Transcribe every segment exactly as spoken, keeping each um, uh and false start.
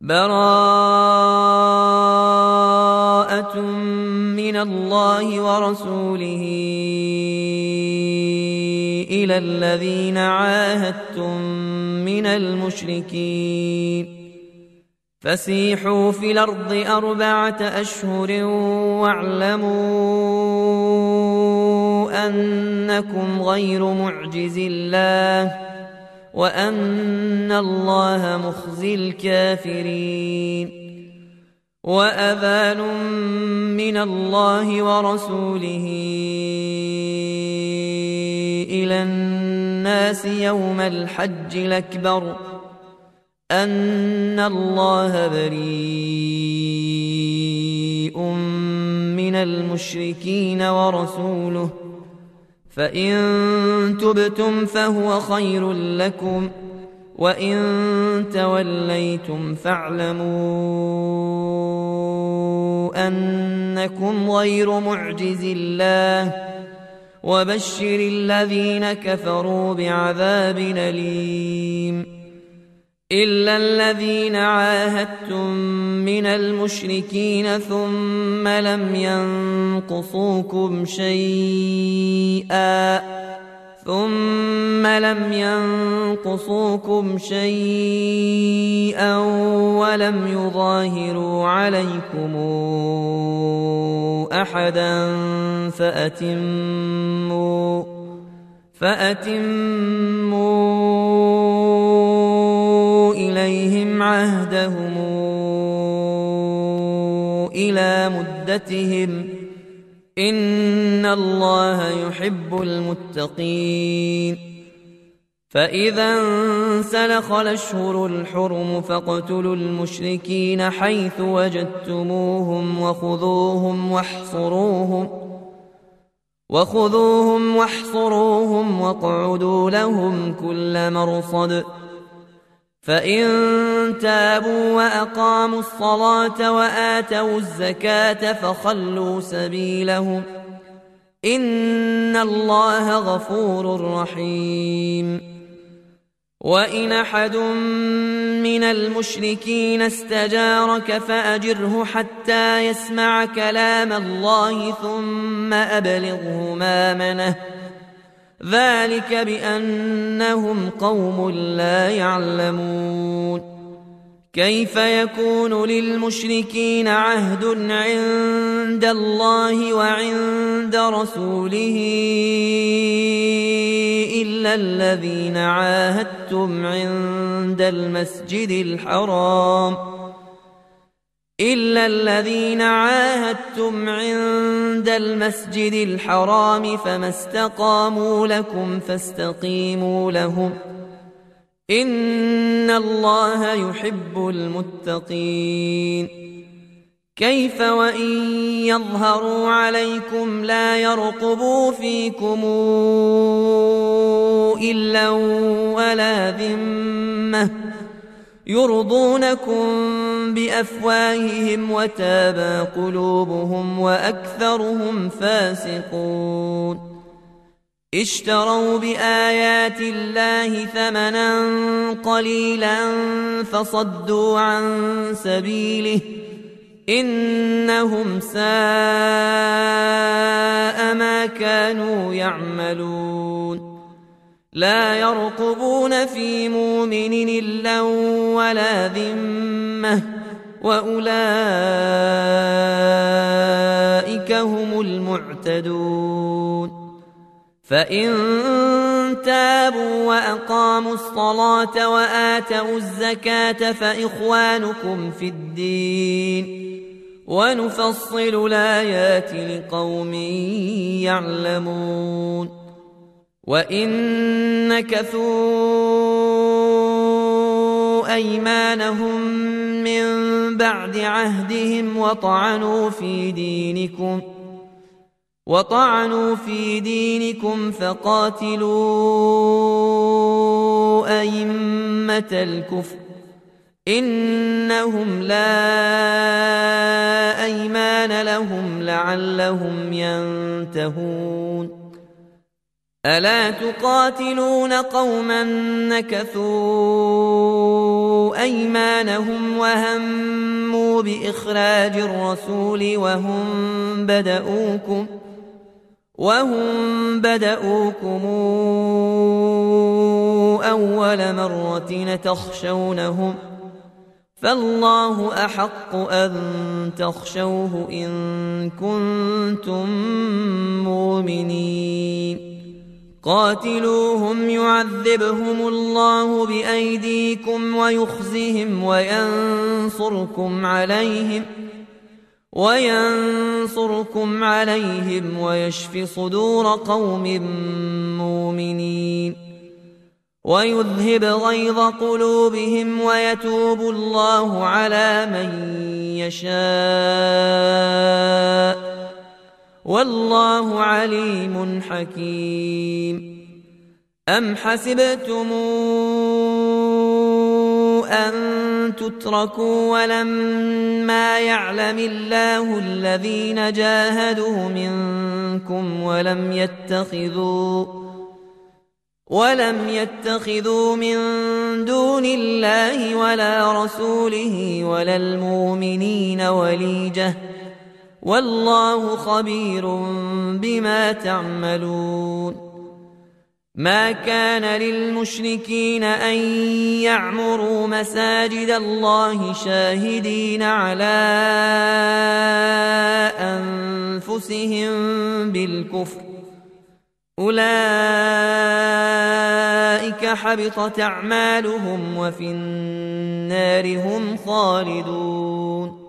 براءة من الله ورسوله إلى الذين عاهدتم من المشركين فسيحوا في الأرض أربعة أشهر واعلموا أنكم غير معجز الله وأن الله مخزي الكافرين وأذان من الله ورسوله إلى الناس يوم الحج الأكبر أن الله بريء من المشركين ورسوله فإن تبتم فهو خير لكم وإن توليتم فاعلموا أنكم غير معجز الله وبشر الذين كفروا بعذاب أليم إلا الذين عاهدتم من المشركين ثم لم ينقصوكم شيئا ثم لم ينقصوكم شيئا ولم يظاهروا عليكم أحدا فأتموا فأتموا إليهم عهدهم إلى مدتهم إن الله يحب المتقين فإذا انسلخ الأشهر الحرم فاقتلوا المشركين حيث وجدتموهم وخذوهم واحصروهم وخذوهم واحصروهم واقعدوا لهم كل مرصد فإن تابوا وأقاموا الصلاة وآتوا الزكاة فخلوا سبيلهم إن الله غفور رحيم وإن أحد من المشركين استجارك فأجره حتى يسمع كلام الله ثم أبلغه مأمنه ذلك بأنهم قوم لا يعلمون كيف يكون للمشركين عهد عند الله وعند رسوله إلا الذين عاهدتم عند المسجد الحرام إلا الذين عاهدتم عند المسجد الحرام فما استقاموا لكم فاستقيموا لهم إن الله يحب المتقين كيف وإن يظهروا عليكم لا يرقبوا فيكم إلا ولا ذمة يرضونكم بأفواههم وتابى قلوبهم وأكثرهم فاسقون اشتروا بآيات الله ثمنا قليلا فصدوا عن سبيله إنهم ساء ما كانوا يعملون لا يرقبون في مؤمن إلا ولا ذمة وأولئك هم المعتدون فإن تابوا وأقاموا الصلاة وآتوا الزكاة فإخوانكم في الدين ونفصل الآيات لقوم يعلمون وإن نكثوا أيمانهم من بعد عهدهم وطعنوا في دينكم وطعنوا في دينكم فقاتلوا أئمة الكفر إنهم لا أيمان لهم لعلهم ينتهون ألا تقاتلون قوما نكثوا أيمانهم وهموا بإخراج الرسول وهم بدؤوكم وهم بدؤوكم أول مرة تخشونهم فالله أحق أن تخشوه إن كنتم مؤمنين قاتلوهم يعذبهم الله بأيديكم ويخزهم وينصركم عليهم وينصركم عليهم ويشف صدور قوم مؤمنين ويذهب غيظ قلوبهم ويتوب الله على من يشاء والله عليم حكيم أم حسبتم أن تتركوا ولما يعلم الله الذين جاهدوا منكم ولم يتخذوا ولم يتخذوا من دون الله ولا رسوله ولا المؤمنين وليجة والله خبير بما تعملون ما كان للمشركين أن يعمروا مساجد الله شاهدين على أنفسهم بالكفر أولئك حبطت أعمالهم وفي النار هم خالدون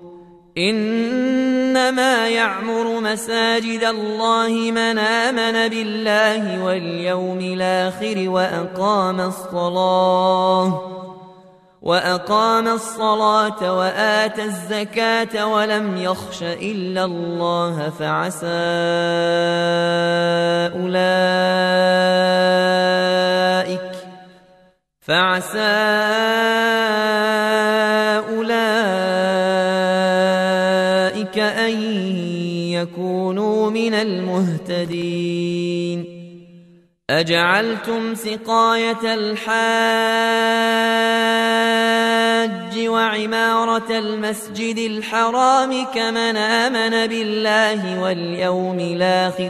إنما يعمر مساجد الله من آمن بالله واليوم الآخر وأقام الصلاة وأقام الصلاة وآتى الزكاة ولم يخش إلا الله فعسى أولئك فعسى أولئك أن يكونوا من المهتدين أجعلتم سقاية الحاج وعمارة المسجد الحرام كمن آمن بالله واليوم الآخر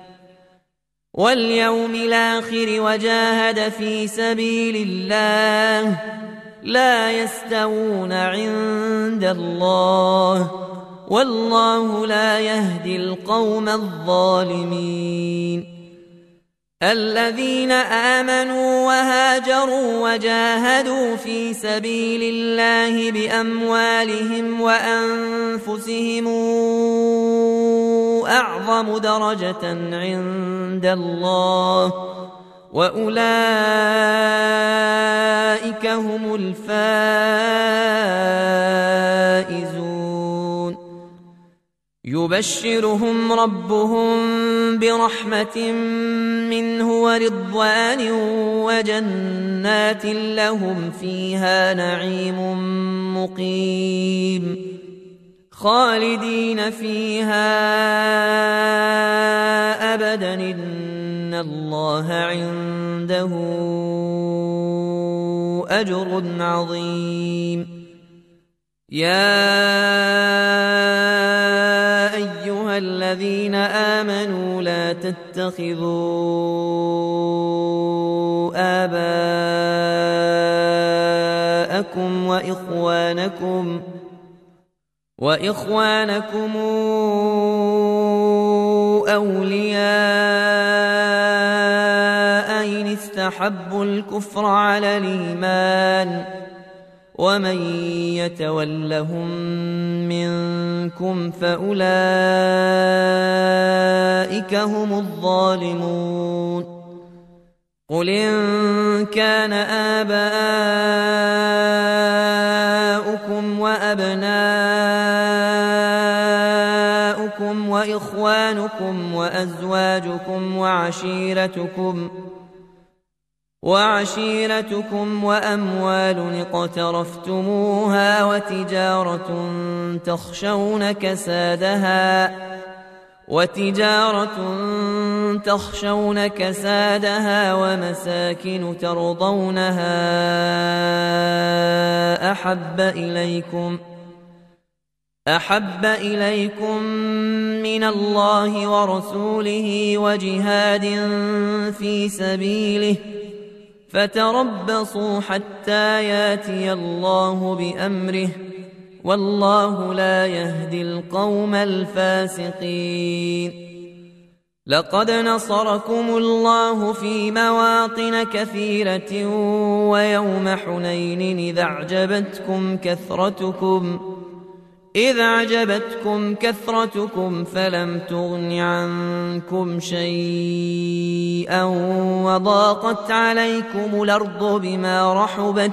واليوم الآخر وجاهد في سبيل الله لا يستوون عند الله والله لا يهدي القوم الظالمين الذين آمنوا وهاجروا وجاهدوا في سبيل الله بأموالهم وأنفسهم أعظم درجة عند الله وأولئك هم الفائزون يبشرهم ربهم برحمة منه ورضوان وجنات لهم فيها نعيم مقيم خالدين فيها أبدا إن الله عنده أجر عظيم يا أيها الذين آمنوا لا تتخذوا آباءكم وإخوانكم وإخوانكم أولياء إن استحبوا الكفر على الإيمان ومن يتولهم منكم فأولئك هم الظالمون قل إن كان آباؤكم وأبناؤكم وإخوانكم وأزواجكم وعشيرتكم وعشيرتكم وأموال اقترفتموها وتجارة تخشون كسادها وتجارة تخشون كسادها ومساكن ترضونها أحب إليكم أحب إليكم من الله ورسوله وجهاد في سبيله فتربصوا حتى ياتي الله بأمره والله لا يهدي القوم الفاسقين. لقد نصركم الله في مواطن كثيرة ويوم حنين إذ أعجبتكم كثرتكم إذ أعجبتكم كثرتكم فلم تغن عنكم شيئا وضاقت عليكم الأرض بما رحبت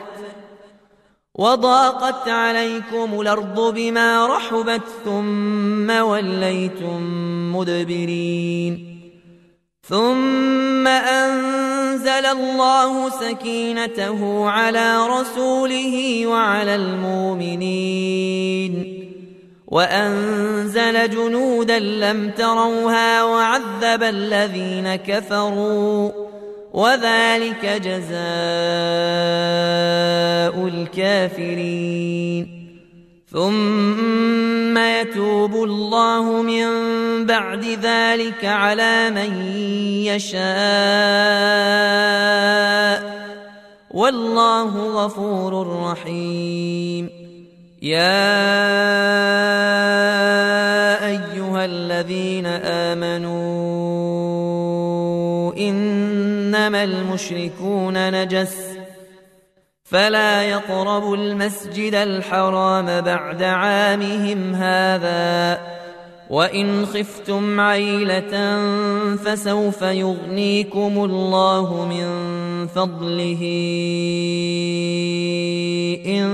وضاقت عليكم الأرض بما رحبت ثم وليتم مدبرين ثم أنزل الله سكينته على رسوله وعلى المؤمنين وأنزل جنودا لم تروها وعذب الذين كفروا وذلك جزاء الكافرين. ثم يتوب الله من بعد ذلك على من يشاء والله غفور رحيم. يا أيها الذين آمنوا إنما المشركون نجس فلا يقربوا المسجد الحرام بعد عامهم هذا وإن خفتم عيلة فسوف يغنيكم الله من فضله إن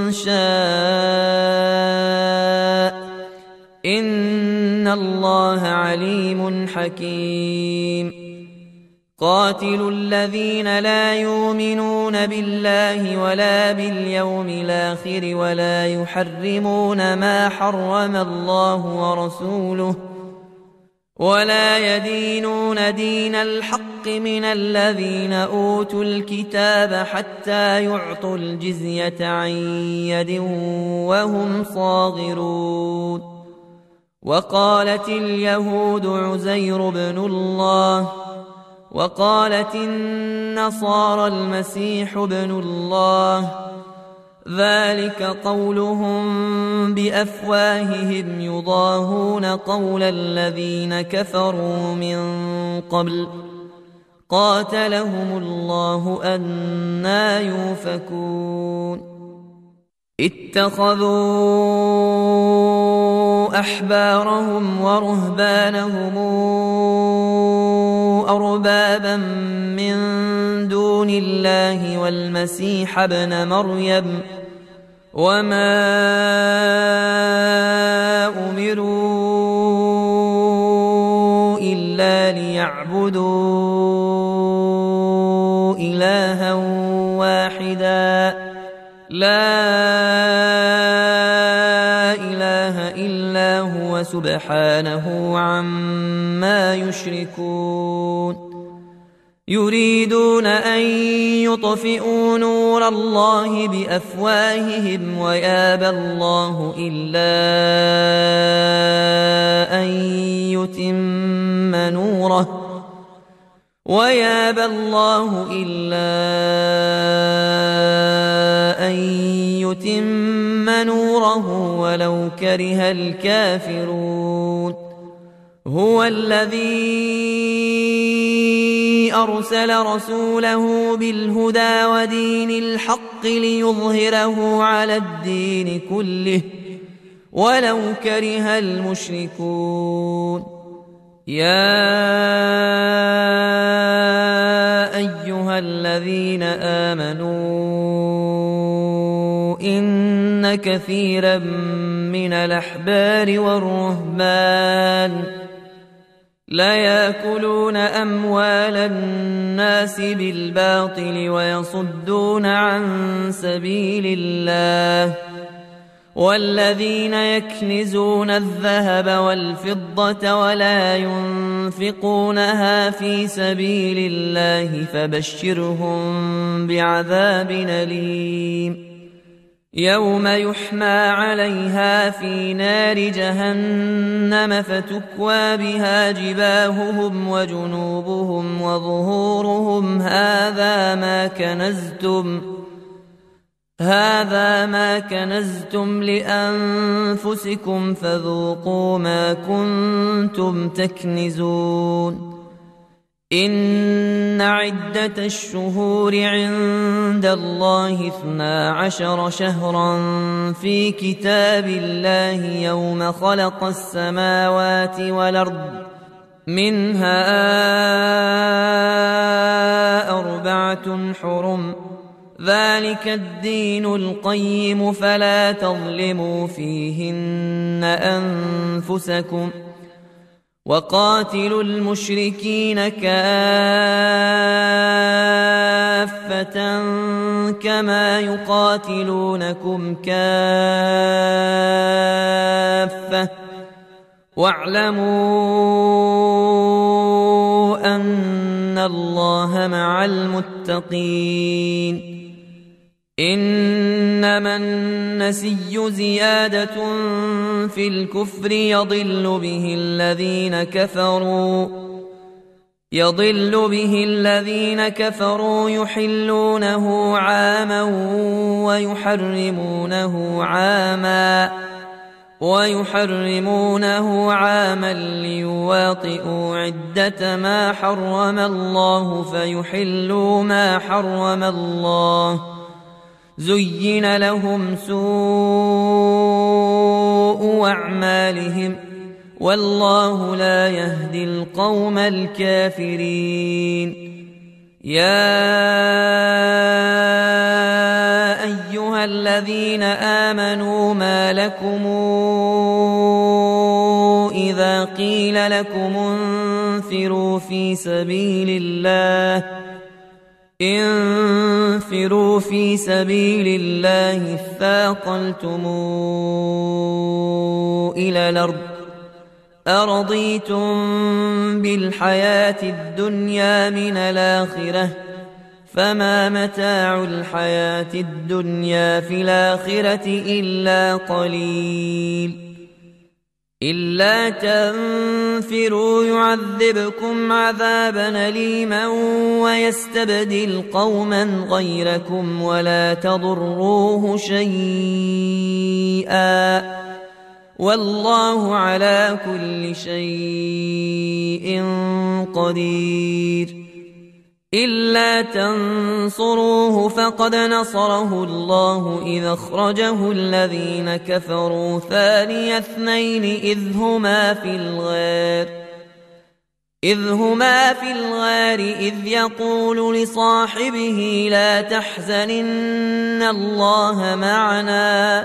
شاء إن الله عليم حكيم. قاتلوا الذين لا يؤمنون بالله ولا باليوم الآخر ولا يحرمون ما حرم الله ورسوله ولا يدينون دين الحق من الذين أوتوا الكتاب حتى يعطوا الجزية عن يد وهم صاغرون. وقالت اليهود عزير بن الله وقالت النصارى المسيح ابن الله ذلك قولهم بأفواههم يضاهون قول الذين كفروا من قبل قاتلهم الله أنى يؤفكون. اتخذوا أحبارهم ورهبانهم أربابا من دون الله والمسيح ابن مريم وما أمروا إلا ليعبدوا إلها واحدا لا إله إلا هو سبحانه عما يشركون. يريدون أن يطفئوا نور الله بأفواههم ويابى الله إلا أن يتم نوره ويابى الله إلا أن يتم نوره ولو كره الكافرون. هو الذي أرسل رسوله بالهدى ودين الحق ليظهره على الدين كله ولو كره المشركون. يا أيها الذين آمنوا إن كثيرا من الأحبار والرهبان لا يأكلون أموال الناس بالباطل ويصدون عن سبيل الله والذين يكنزون الذهب والفضة ولا ينفقونها في سبيل الله فبشرهم بعذاب أليم يوم يحمى عليها في نار جهنم فتكوى بها جباههم وجنوبهم وظهورهم هذا ما كنزتم هذا ما كنزتم لأنفسكم فذوقوا ما كنتم تكنزون إن عدة الشهور عند الله اثنا عشر شهرا في كتاب الله يوم خلق السماوات والأرض منها أربعة حرم ذلك الدين القيم فلا تظلموا فيهن أنفسكم وقاتلوا المشركين كافة كما يقاتلونكم كافة واعلموا أن الله مع المتقين إنما النسي زيادة في الكفر يضل به الذين كفروا يضل به الذين كفروا يحلونه عاما ويحرمونه عاما ويحرمونه عاما ليواطئوا عدة ما حرم الله فيحلوا ما حرم الله زين لهم سوء أعمالهم والله لا يهدي القوم الكافرين يا أيها الذين آمنوا ما لكم إذا قيل لكم انفروا في سبيل الله انفروا في سبيل الله اثاقلتم إلى الأرض أرضيتم بالحياة الدنيا من الآخرة فما متاع الحياة الدنيا في الآخرة إلا قليل إلا تنفروا يعذبكم عذابا أليما ويستبدل قوما غيركم ولا تضروه شيئا والله على كل شيء قدير إلا تنصروه فقد نصره الله إذ أخرجه الذين كفروا ثاني اثنين إذ هما في الغار إذ هما في الغار إذ يقول لصاحبه لا تحزن إن الله معنا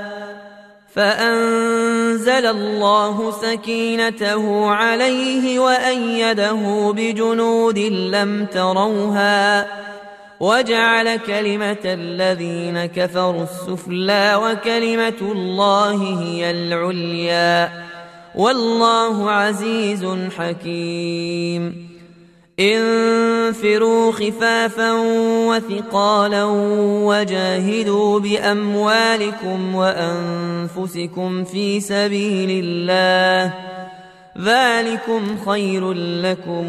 فأنزل الله سكينته عليه وأيده بجنود لم تروها وجعل كلمة الذين كفروا السفلى وكلمة الله هي العليا والله عزيز حكيم انفروا خفافا وثقالا وجاهدوا بأموالكم وأنفسكم في سبيل الله ذلكم خير لكم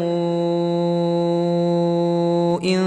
إن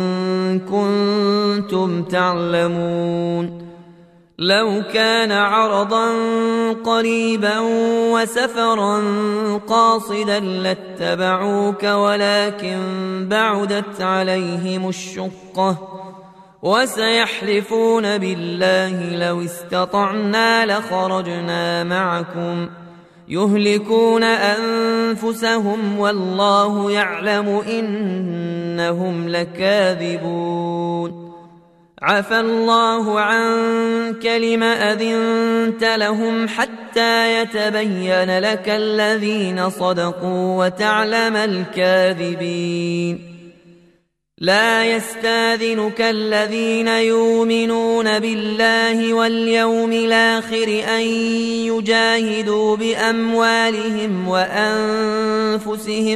كنتم تعلمون لو كان عرضا قريبا وسفرا قاصدا لاتبعوك ولكن بعدت عليهم الشقة وسيحلفون بالله لو استطعنا لخرجنا معكم يهلكون أنفسهم والله يعلم إنهم لكاذبون عفى الله عنك لم أذنت لهم حتى يتبين لك الذين صدقوا وتعلم الكاذبين لا يستاذنك الذين يؤمنون بالله واليوم الآخر أن يجاهدوا بأموالهم وأنفسهم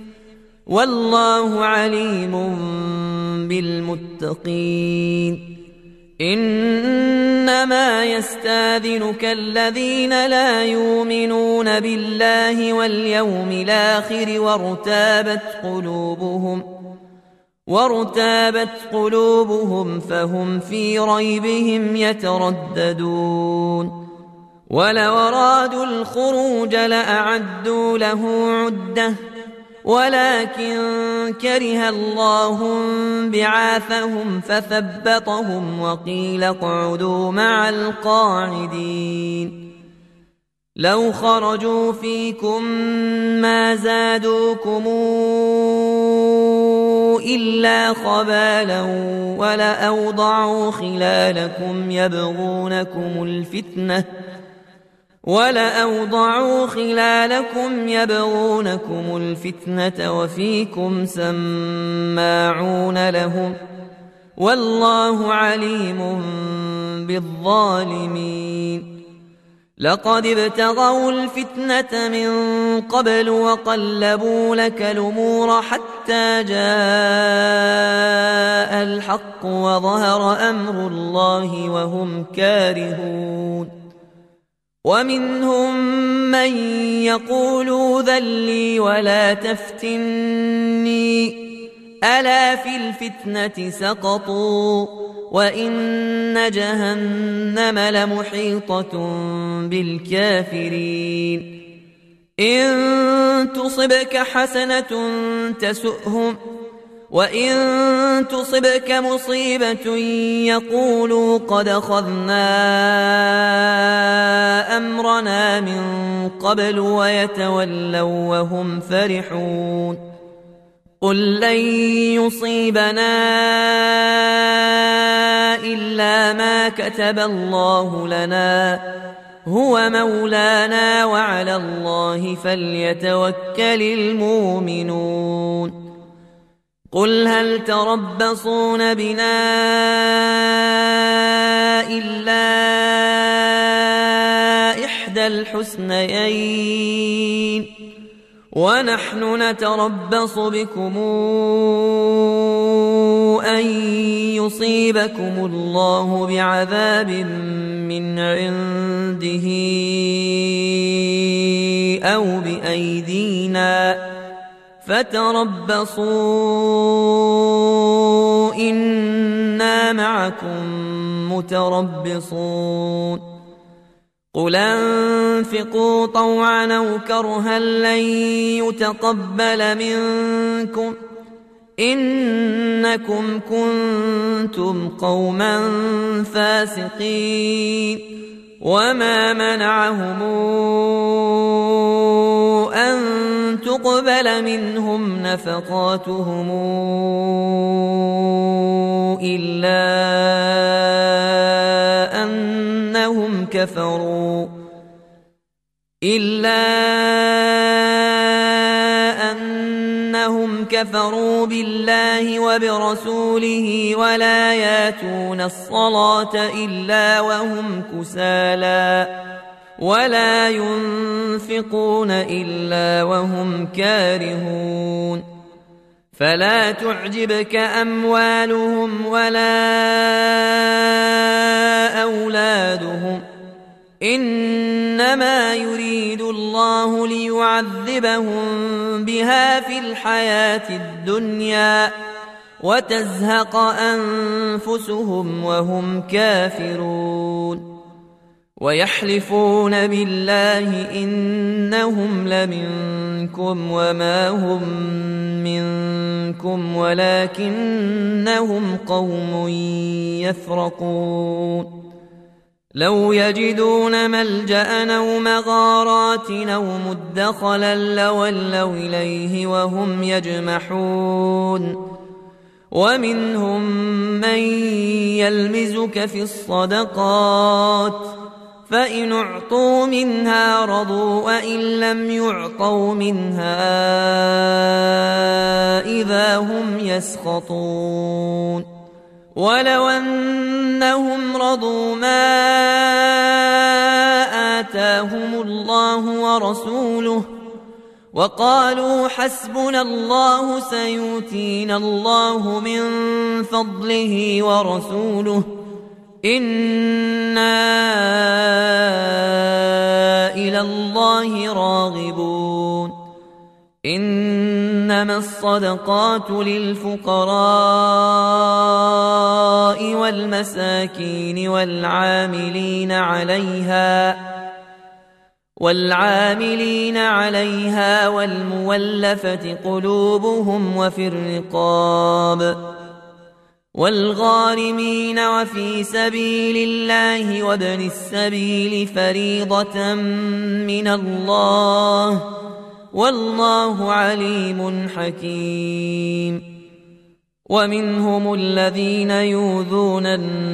والله عليم بالمتقين إنما يستاذنك الذين لا يؤمنون بالله واليوم الآخر وارتابت قلوبهم وارتابت قلوبهم فهم في ريبهم يترددون ولو أرادوا الخروج لأعدوا له عدة ولكن كره الله بعاثهم فثبطهم وقيل اقعدوا مع القاعدين لو خرجوا فيكم ما زادوكم إلا خبالا ولأوضعوا خلالكم يبغونكم الفتنة ولأوضعوا خلالكم يبغونكم الفتنة وفيكم سماعون لهم والله عليم بالظالمين لقد ابتغوا الفتنة من قبل وقلبوا لك الأمور حتى جاء الحق وظهر أمر الله وهم كارهون ومنهم من يقول ذلي ولا تفتني ألا في الفتنة سقطوا وإن جهنم لمحيطة بالكافرين إن تصبك حسنة تسؤهم وإن تصبك مصيبة يقولوا قد أخذنا أمرنا من قبل ويتولوا وهم فرحون قل لن يصيبنا إلا ما كتب الله لنا هو مولانا وعلى الله فليتوكل المؤمنون قل هل تربصون بنا إلا إحدى الحسنيين ونحن نتربص بكم أن يصيبكم الله بعذاب من عنده أو بأيدينا فتربصوا إنا معكم متربصون قل انفقوا طوعا أو كرها لن يتقبل منكم إنكم كنتم قوما فاسقين وما منعهم أن تقبل منهم نفقاتهم إلا أنهم كفروا إلا أنهم كفروا بالله وبرسوله ولا ياتون الصلاة إلا وهم كسالى ولا ينفقون إلا وهم كارهون فلا تعجبك أموالهم ولا أولادهم إنما يريد الله ليعذبهم بها في الحياة الدنيا وتزهق أنفسهم وهم كافرون ويحلفون بالله إنهم لمنكم وما هم منكم ولكنهم قوم يفرقون لو يجدون ملجأ أو مغارات أو مدخلا لولوا إليه وهم يجمحون ومنهم من يلمزك في الصدقات فإن أعطوا منها رضوا وإن لم يعطوا منها إذا هم يسخطون ولو أنهم رضوا ما آتاهم الله ورسوله وقالوا حسبنا الله سيؤتينا الله من فضله ورسوله إنا إلى الله راغبون إنما الصدقات للفقراء والمساكين والعاملين عليها والعاملين عليها والمولفة قلوبهم وفي الرقاب والغارمين وفي سبيل الله وابن السبيل فريضة من الله والله عليم حكيم ومنهم الذين يؤذون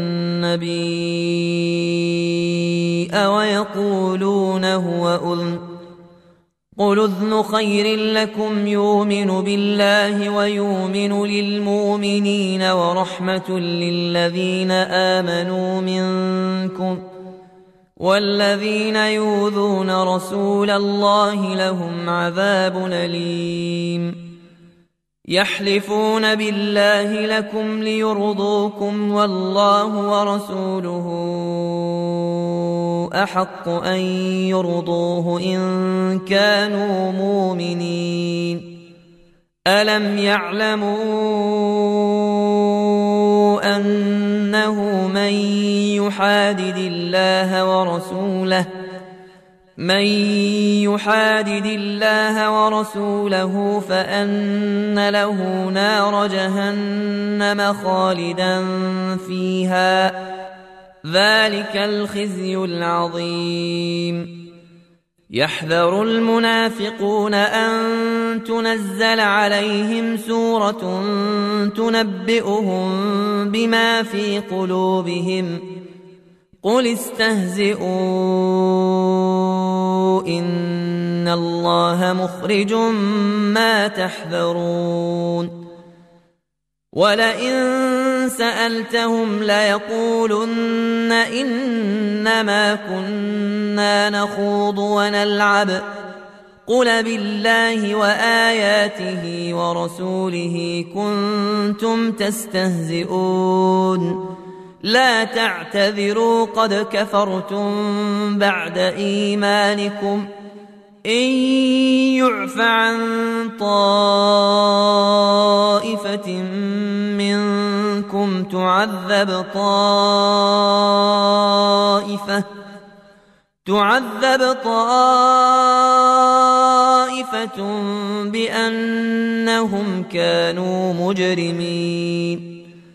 النبي ويقولون هو أذن قل أذن خير لكم يؤمن بالله ويؤمن للمؤمنين ورحمة للذين آمنوا منكم والذين يؤذون رسول الله لهم عذاب أليم يحلفون بالله لكم ليرضوكم والله ورسوله أحق أن يرضوه إن كانوا مؤمنين ألم يعلموا أنه من يحادد الله ورسوله من يحادد الله ورسوله فأن له نار جهنم خالدا فيها ذلك الخزي العظيم يحذر المنافقون أن تنزل عليهم سورة تنبئهم بما في قلوبهم قل استهزئوا إن الله مخرج ما تحذرون ولئن سألتهم ليقولن إنما كنا نخوض ونلعب قل بالله وآياته ورسوله كنتم تستهزئون لا تعتذروا قد كفرتم بعد إيمانكم إن يعف عن طائفة منكم تعذب طائفة تعذب طائفة بأنهم كانوا مجرمين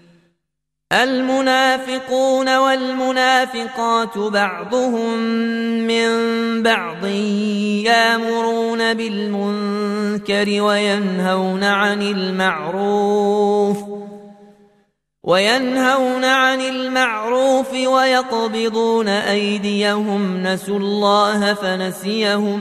المنافقون والمنافقات بعضهم من بعض يأمرون بالمنكر وينهون عن المعروف وينهون عن المعروف ويقبضون أيديهم نسوا الله فنسيهم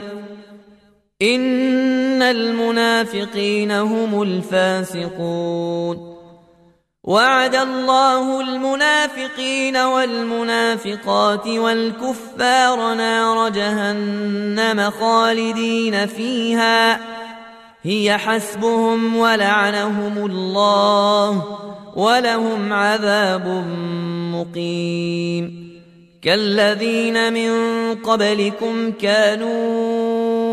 إن المنافقين هم الفاسقون وعد الله المنافقين والمنافقات والكفار نار جهنم خالدين فيها هي حسبهم ولعنهم الله ولهم عذاب مقيم كالذين من قبلكم كانوا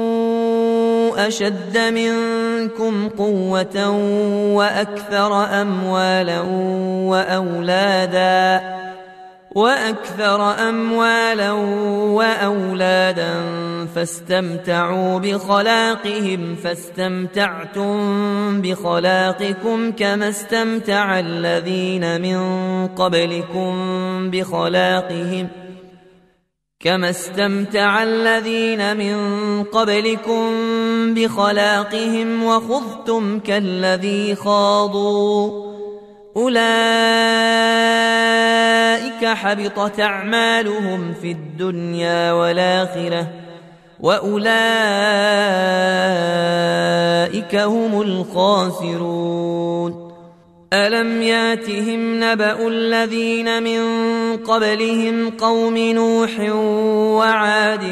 أشد منكم قوة وأكثر أموالا وأولادا وأكثر أموالا وأولادا فاستمتعوا بخلاقهم فاستمتعتم بخلاقكم كما استمتع الذين من قبلكم بخلاقهم كما استمتع الذين من قبلكم بخلاقهم وخضتم كالذي خاضوا أولئك أولئك حبطت أعمالهم في الدنيا والآخرة وأولئك هم الخاسرون. ألم ياتهم نبأ الذين من قبلهم قوم نوح وعاد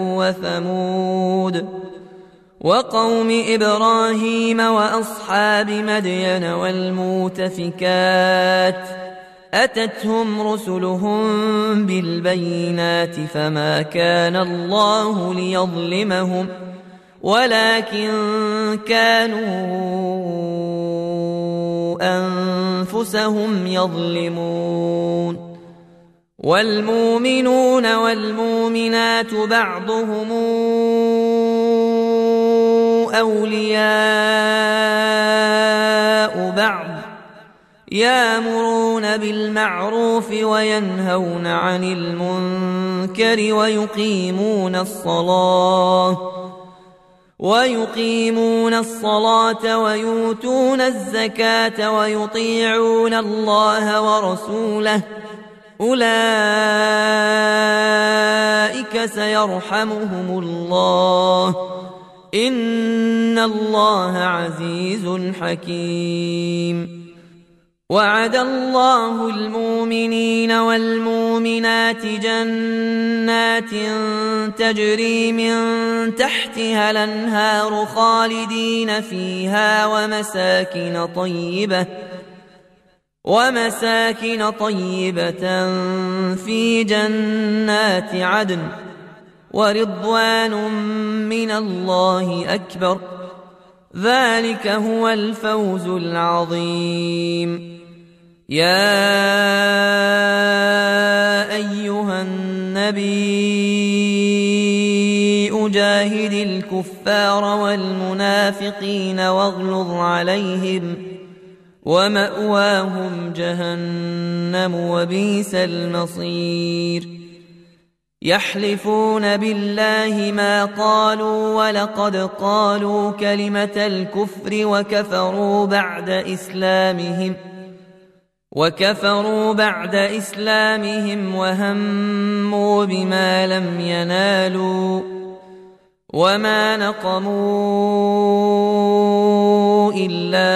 وثمود وقوم إبراهيم وأصحاب مدين والمؤتفكات أتتهم رسلهم بالبينات فما كان الله ليظلمهم ولكن كانوا أنفسهم يظلمون. والمؤمنون والمؤمنات بعضهم أولياء بعض يأمرون بالمعروف وينهون عن المنكر ويقيمون الصلاة ويقيمون الصلاة ويؤتون الزكاة ويطيعون الله ورسوله أولئك سيرحمهم الله إن الله عزيز حكيم. وعد الله المؤمنين والمؤمنات جنات تجري من تحتها الأنهار خالدين فيها ومساكن طيبة ومساكن طيبة في جنات عدن ورضوان من الله أكبر ذلك هو الفوز العظيم. يا أيها النبي أجاهد الكفار والمنافقين واغلظ عليهم ومأواهم جهنم وبئس المصير. يحلفون بالله ما قالوا ولقد قالوا كلمة الكفر وكفروا بعد إسلامهم وكفروا بعد إسلامهم وهموا بما لم ينالوا وما نقموا إلا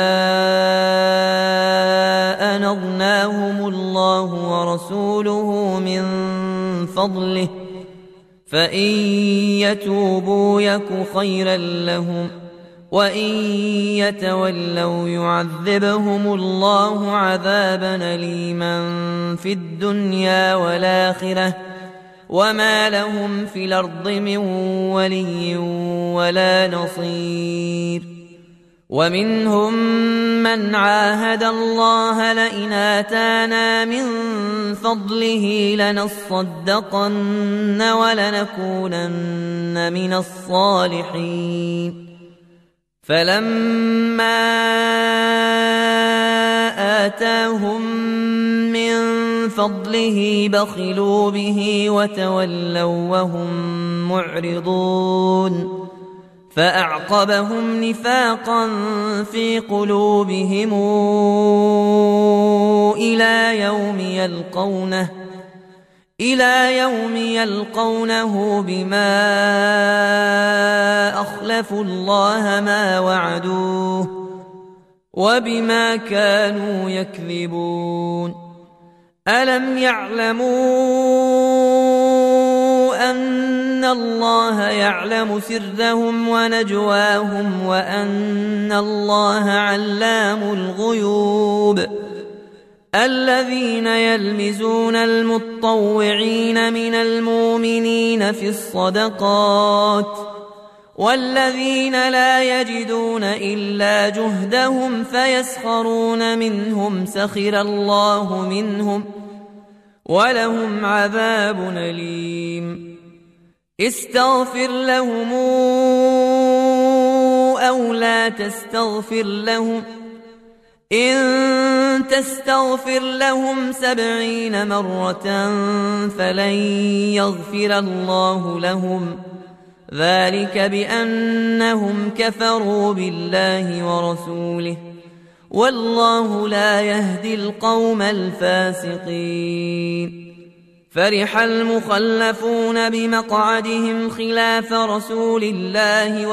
أن أغناهم الله ورسوله من فضله فإن يتوبوا يك خيرا لهم وإن يتولوا يعذبهم الله عذابا أليما في الدنيا والآخرة وما لهم في الأرض من ولي ولا نصير. ومنهم من عاهد الله لئن آتانا من فضله لنصدقن ولنكونن من الصالحين فلما آتاهم من فضله بخلوا به وتولوا وهم معرضون فأعقبهم نفاقا في قلوبهم إلى يوم يلقونه إلى يوم يلقونه بما أخلفوا الله ما وعدوه وبما كانوا يكذبون. ألم يعلموا أن الله يعلم سرهم ونجواهم وأن الله علام الغيوب. الذين يلمزون المطوعين من المؤمنين في الصدقات والذين لا يجدون إلا جهدهم فيسخرون منهم سخر الله منهم ولهم عذاب أليم. استغفر لهم أو لا تستغفر لهم إن تستغفر لهم سبعين مرة فلن يغفر الله لهم ذلك بأنهم كفروا بالله ورسوله والله لا يهدي القوم الفاسقين. فرح المخلفون بمقعدهم خلاف رسول الله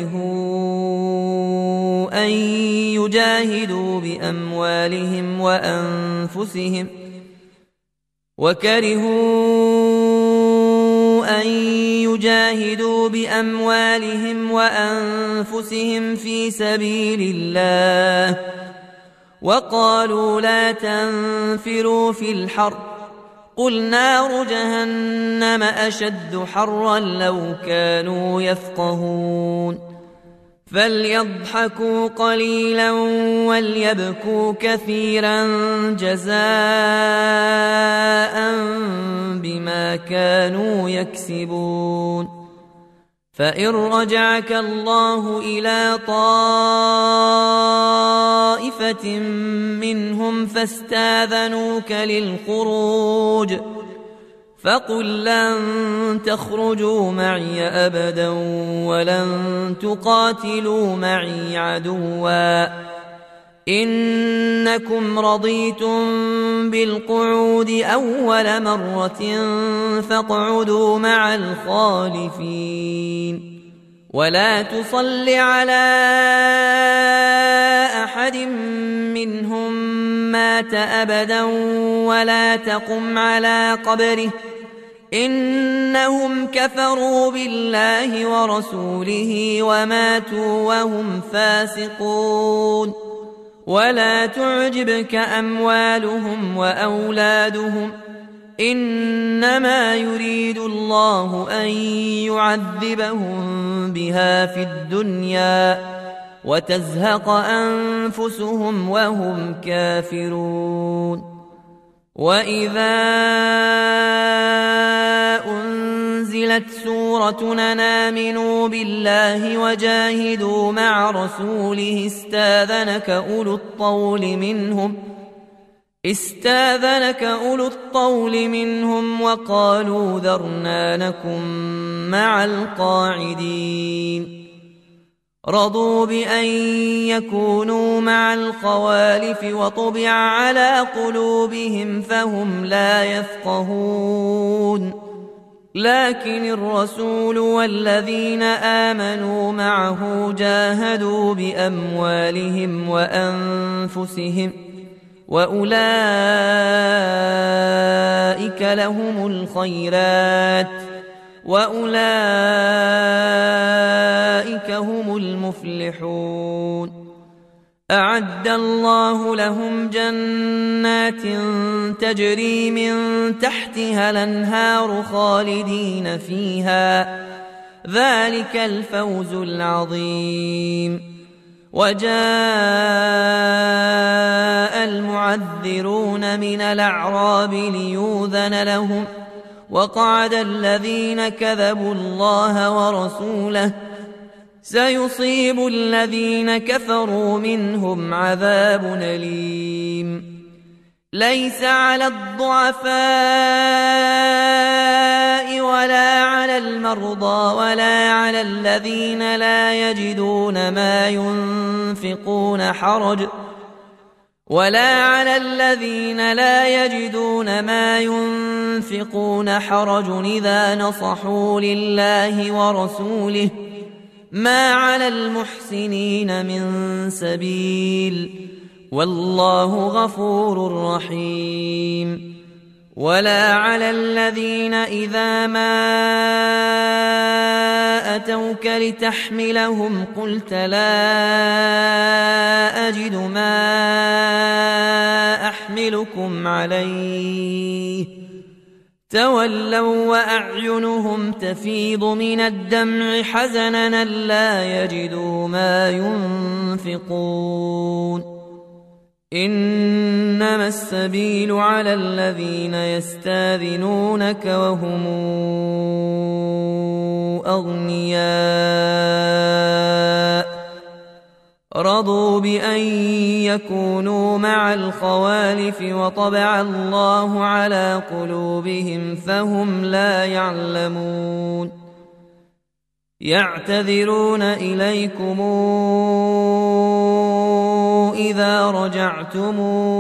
وكرهوا أن يجاهدوا بأموالهم وأنفسهم وكرهوا أن يجاهدوا بأموالهم وأنفسهم في سبيل الله وقالوا لا تنفروا في الحر قل نار جهنم أشد حرا لو كانوا يفقهون. فليضحكوا قليلا وليبكوا كثيرا جزاء بما كانوا يكسبون. فإن رجعك الله إلى طائفة منهم فاستاذنوك للخروج فقل لن تخرجوا معي أبدا ولن تقاتلوا معي عدوا إنكم رضيتم بالقعود أول مرة فاقعدوا مع الخالفين. ولا تصل على أحد منهم مات أبدا ولا تقم على قبره إنهم كفروا بالله ورسوله وماتوا وهم فاسقون. ولا تعجبك أموالهم وأولادهم إنما يريد الله أن يعذبهم بها في الدنيا وتزهق أنفسهم وهم كافرون. وإذا أنزلت سورة أن آمنوا بالله وجاهدوا مع رسوله استاذنك أولو الطول منهم استاذنك أولو الطول منهم وقالوا ذرنا نكن مع القاعدين. رضوا بأن يكونوا مع الخوالف وطبع على قلوبهم فهم لا يفقهون. لكن الرسول والذين آمنوا معه جاهدوا بأموالهم وأنفسهم وأولئك لهم الخيرات وأولئك هم المفلحون. أعد الله لهم جنات تجري من تحتها الأنهار خالدين فيها ذلك الفوز العظيم. وجاء المعذرون من الأعراب ليؤذن لهم وقعد الذين كذبوا الله ورسوله سيصيب الذين كفروا منهم عذاب أليم. ليس على الضعفاء ولا على المرضى ولا على الذين لا يجدون ما ينفقون حرج ولا على الذين لا يجدون ما ينفقون حرج إذا نصحوا لله ورسوله ما على المحسنين من سبيل والله غفور رحيم. ولا على الذين إذا ما أتوك لتحملهم قلت لا أجد ما أحملكم عليه تولوا وأعينهم تفيض من الدمع حزنا لا يجدوا ما ينفقون. إنما السبيل على الذين يستاذنونك وهم أغنياء رضوا بأن يكونوا مع الخوالف وطبع الله على قلوبهم فهم لا يعلمون. يعتذرون إليكم إذا رجعتم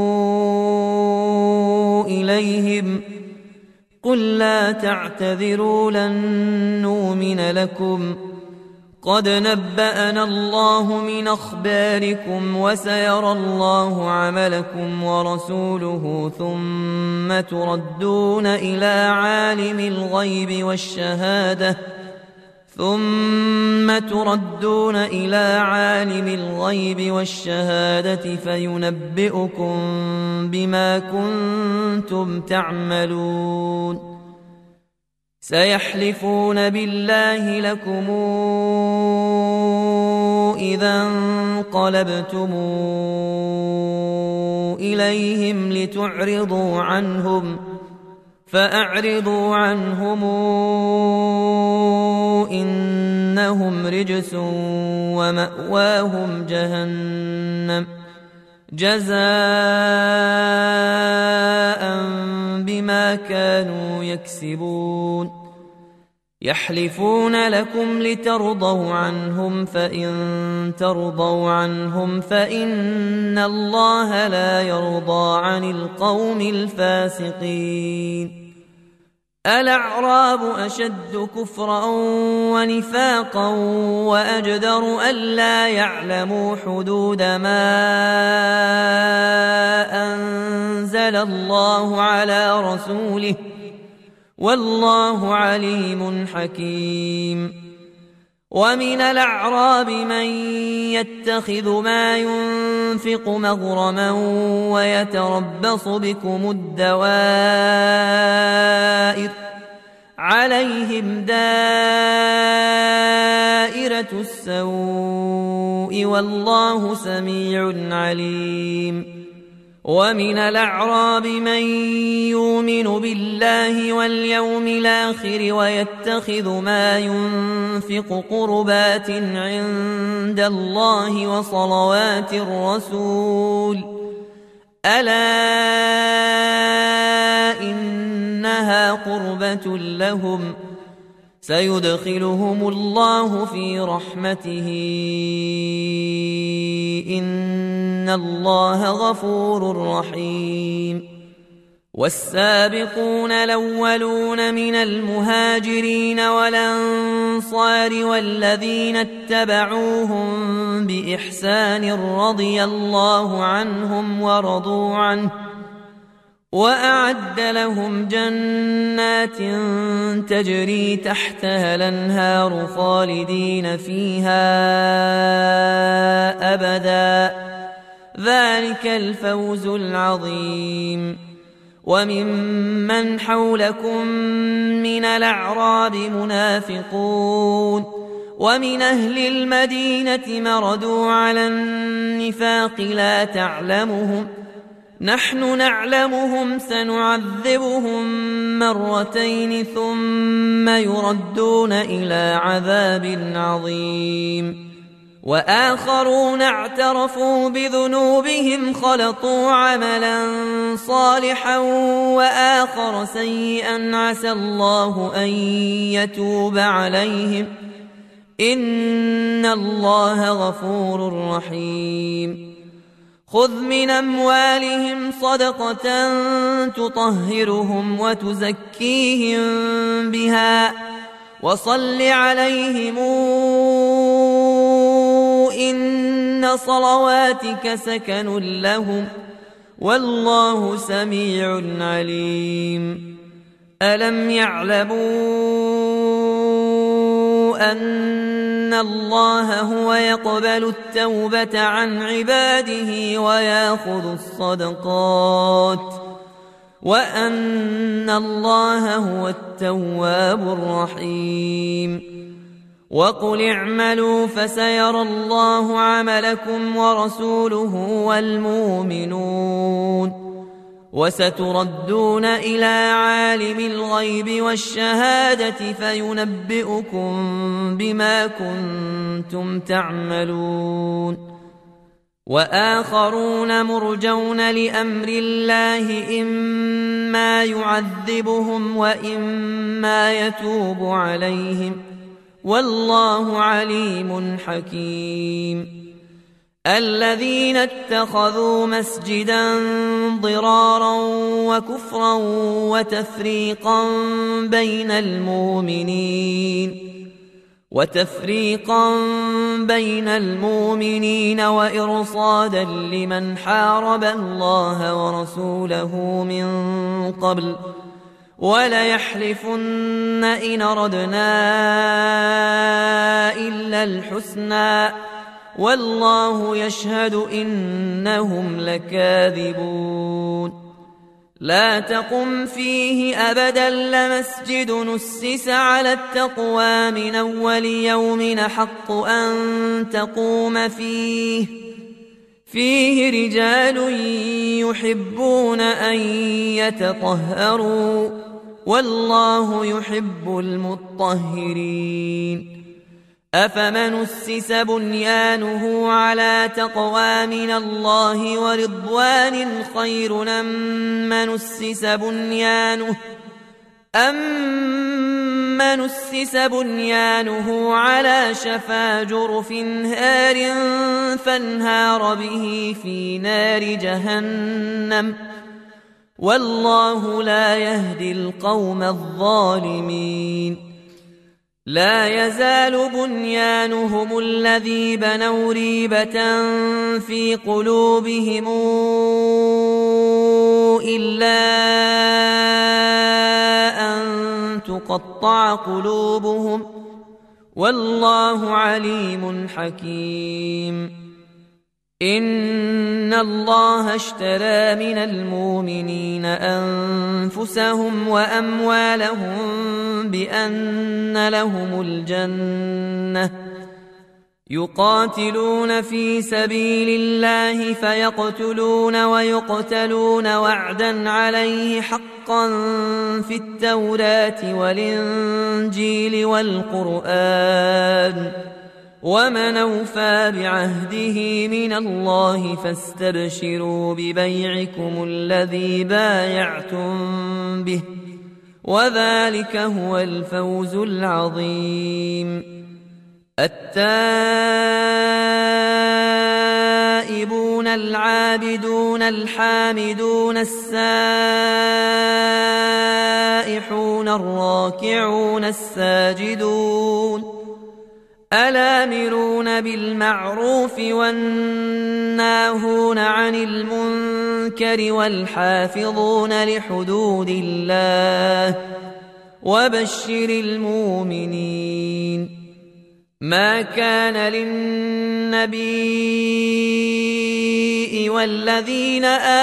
إليهم قل لا تعتذروا لن نؤمن لكم قد نبأنا الله من أخباركم وسيرى الله عملكم ورسوله ثم تردون إلى عالم الغيب والشهادة ثم تردون إلى عالم الغيب والشهادة فينبئكم بما كنتم تعملون سيحلفون بالله لكم إذا انقلبتم إليهم لتعرضوا عنهم فأعرضوا عنهم إنهم رجس ومأواهم جهنم جزاء بما كانوا يكسبون يحلفون لكم لترضوا عنهم فإن ترضوا عنهم فإن الله لا يرضى عن القوم الفاسقين الأعراب أشد كفرا ونفاقا وأجدر ألا يعلموا حدود ما أنزل الله على رسوله والله عليم حكيم ومن الأعراب من يتخذ ما ينفق مغرما ويتربص بكم الدوائر عليهم دائرة السوء والله سميع عليم ومن الأعراب من يؤمن بالله واليوم الآخر ويتخذ ما ينفق قربات عند الله وصلوات الرسول ألا إنها قربة لهم سيدخلهم الله في رحمته إن الله غفور رحيم والسابقون الأولون من المهاجرين والأنصار والذين اتبعوهم بإحسان رضي الله عنهم ورضوا عنه وأعد لهم جنات تجري تحتها الأنهار خالدين فيها أبدا ذلك الفوز العظيم وممن حولكم من الأعراب منافقون ومن أهل المدينة مردوا على النفاق لا تعلمهم نحن نعلمهم سنعذبهم مرتين ثم يردون إلى عذاب عظيم وآخرون اعترفوا بذنوبهم خلطوا عملا صالحا وآخر سيئا عسى الله أن يتوب عليهم إن الله غفور رحيم خذ من أموالهم صدقة تطهرهم وتزكيهم بها وصل عليهم إن صلواتك سكن لهم والله سميع عليم ألم يعلموا أن الله هو يقبل التوبة عن عباده ويأخذ الصدقات وأن الله هو التواب الرحيم وقل اعملوا فسيرى الله عملكم ورسوله والمؤمنون وستردون إلى عالم الغيب والشهادة فينبئكم بما كنتم تعملون وآخرون مرجون لأمر الله إما يعذبهم وإما يتوب عليهم والله عليم حكيم. الذين اتخذوا مسجدا ضرارا وكفرا وتفريقا بين المؤمنين وتفريقا بين المؤمنين وإرصادا لمن حارب الله ورسوله من قبل وليحلفن إن أردنا إلا الحسنى والله يشهد إنهم لكاذبون. لا تقم فيه أبدا لمسجد نسس على التقوى من أول يوم حق أن تقوم فيه فيه رجال يحبون أن يتطهروا والله يحب المطهرين. أفمن أسس بنيانه على تقوى من الله ورضوان خير أم من أسس بنيانه أمن أسس بنيانه على شفا جرف هار فانهار به في نار جهنم والله لا يهدي القوم الظالمين. لا يزال بنيانهم الذي بنوا ريبة في قلوبهم إلا أن تقطع قلوبهم والله عليم حكيم. إن الله اشترى من المؤمنين أنفسهم وأموالهم بأن لهم الجنة يقاتلون في سبيل الله فيقتلون ويقتلون وعدا عليه حقا في التوراة والإنجيل والقرآن ومن أوفى بعهده من الله فاستبشروا ببيعكم الذي بايعتم به وذلك هو الفوز العظيم. التائبون العابدون الحامدون السائحون الراكعون الساجدون الآمرون بالمعروف والناهون عن المنكر والحافظون لحدود الله وبشر المؤمنين. ما كان للنبي والذين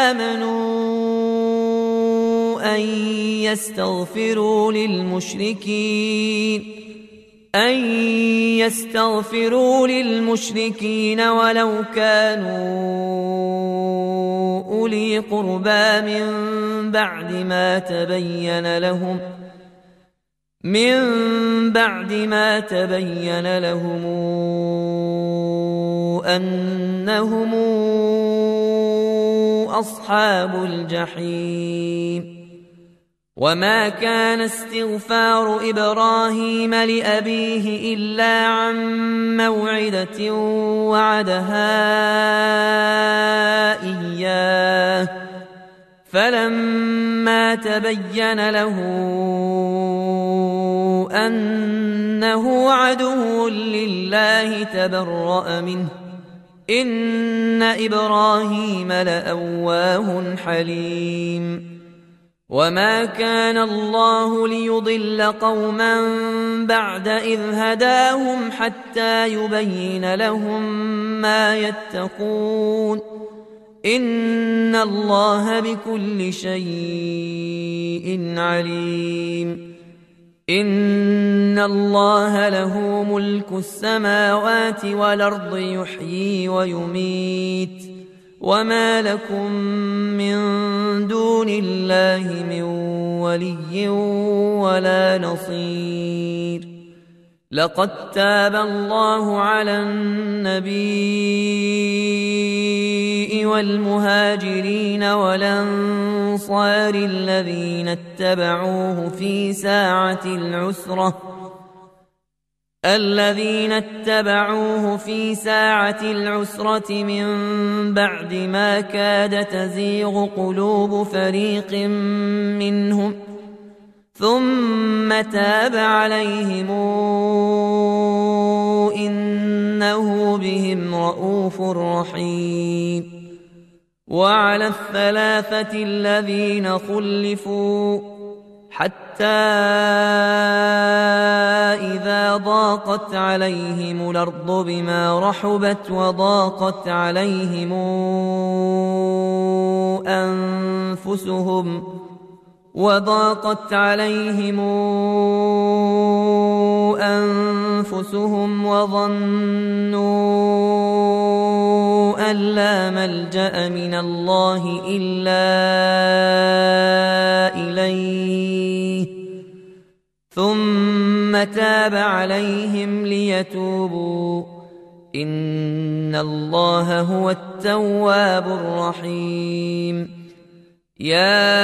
آمنوا أن يستغفروا للمشركين أن يستغفروا للمشركين ولو كانوا أولي قربى من بعد ما تبين لهم من بعد ما تبين لهم أنهم أصحاب الجحيم. وما كان استغفار إبراهيم لأبيه إلا عن موعدة وعدها إياه فلما تبين له أنه عدو لله تبرأ منه إن إبراهيم لأواه حليم. وما كان الله ليضل قوما بعد إذ هداهم حتى يبين لهم ما يتقون إن الله بكل شيء عليم. إن الله له ملك السماوات والأرض يحيي ويميت وما لكم من دون الله من ولي ولا نصير. لقد تاب الله على النبي والمهاجرين والأنصار الذين اتبعوه في ساعة العسرة الذين اتبعوه في ساعة العسرة من بعد ما كاد تزيغ قلوب فريق منهم ثم تاب عليهم إنه بهم رءوف رحيم. وعلى الثلاثة الذين خلفوا حتى إذا ضاقت عليهم الأرض بما رحبت وضاقت عليهم أنفسهم وضاقت عليهم أنفسهم وظنوا أن لا ملجأ من الله إلا إليه ثم تاب عليهم ليتوبوا إن الله هو التواب الرحيم. يا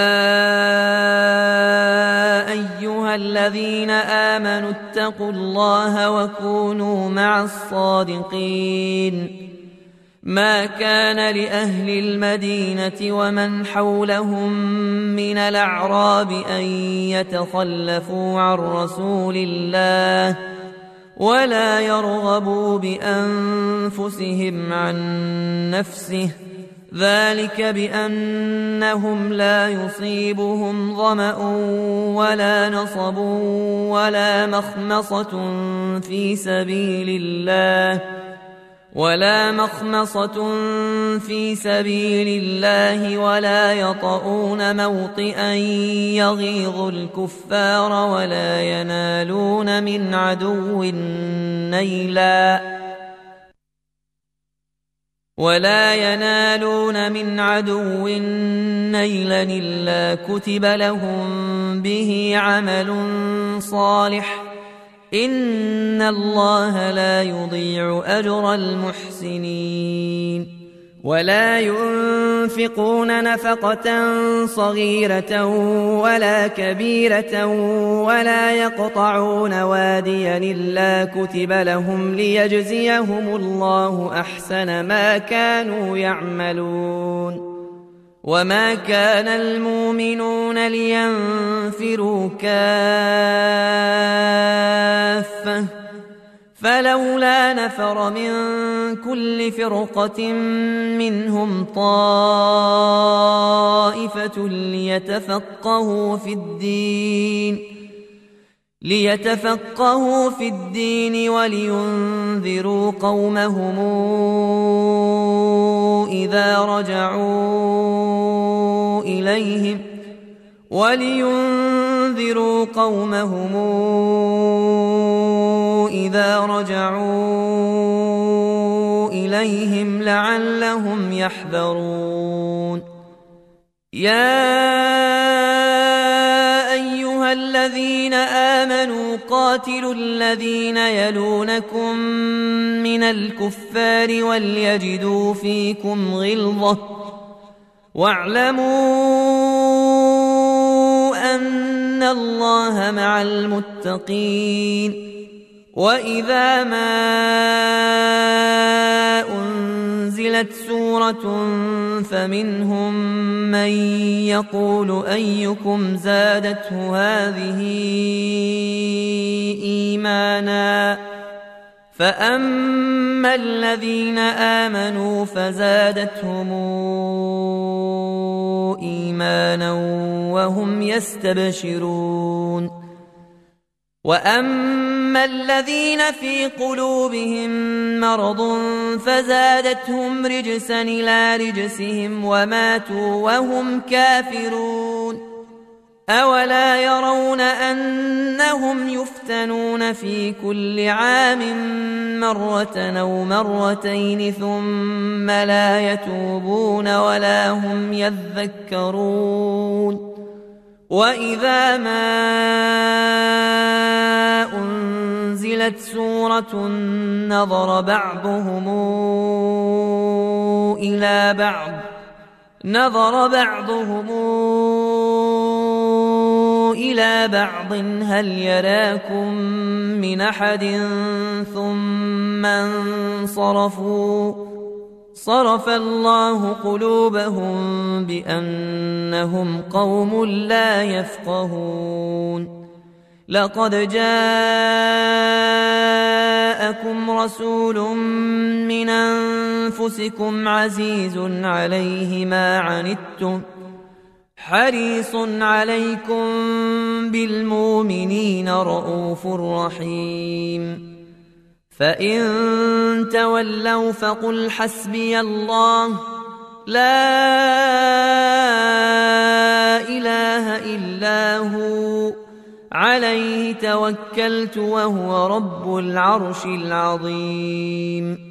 أيها الذين آمنوا اتقوا الله وكونوا مع الصادقين. ما كان لأهل المدينة ومن حولهم من الأعراب أن يتخلفوا عن رسول الله ولا يرغبوا بأنفسهم عن نفسه ذلك بأنهم لا يصيبهم ظمأ ولا نصب ولا مخمصة في سبيل الله ولا مخمصة في سبيل الله ولا يطؤون موطئا يغيظ الكفار ولا ينالون من عدو نيلا ولا ينالون من عدو نيلا إلا كتب لهم به عمل صالح إن الله لا يضيع أجر المحسنين. ولا ينفقون نفقة صغيرة ولا كبيرة ولا يقطعون واديا إلا كتب لهم ليجزيهم الله أحسن ما كانوا يعملون. وما كان المؤمنون لينفروا كافة فلولا نفر من كل فرقة منهم طائفة ليتفقهوا في الدين ليتفقهوا في الدين ولينذروا قومهم إذا رجعوا إليهم ولينذروا قومهم إذا رجعوا إليهم لعلهم يحذرون. يا أيها الذين آمنوا قاتلوا الذين يلونكم من الكفار وليجدوا فيكم غلظة واعلموا أن الله مع المتقين. وإذا ما أنزلت سورة فمنهم من يقول أيكم زادته هذه إيمانا فأما الذين آمنوا فزادتهم إيمانا وهم يستبشرون. وأما الذين في قلوبهم مرض فزادتهم رجسا إلى رجسهم وماتوا وهم كافرون. أولا يرون أنهم يفتنون في كل عام مرة أو مرتين ثم لا يتوبون ولا هم يذكرون. وإذا ما أنزلت سورة نظر بعضهم إلى بعض نظر بعضهم إلى بعض هل يراكم من أحد ثم انصرفوا صرف الله قلوبهم بأنهم قوم لا يفقهون لقد جاءكم رسول من أنفسكم عزيز عليه ما عنتم حريص عليكم بالمؤمنين رءوف رحيم فإن تولوا فقل حسبي الله لا إله إلا هو عليه توكلت وهو رب العرش العظيم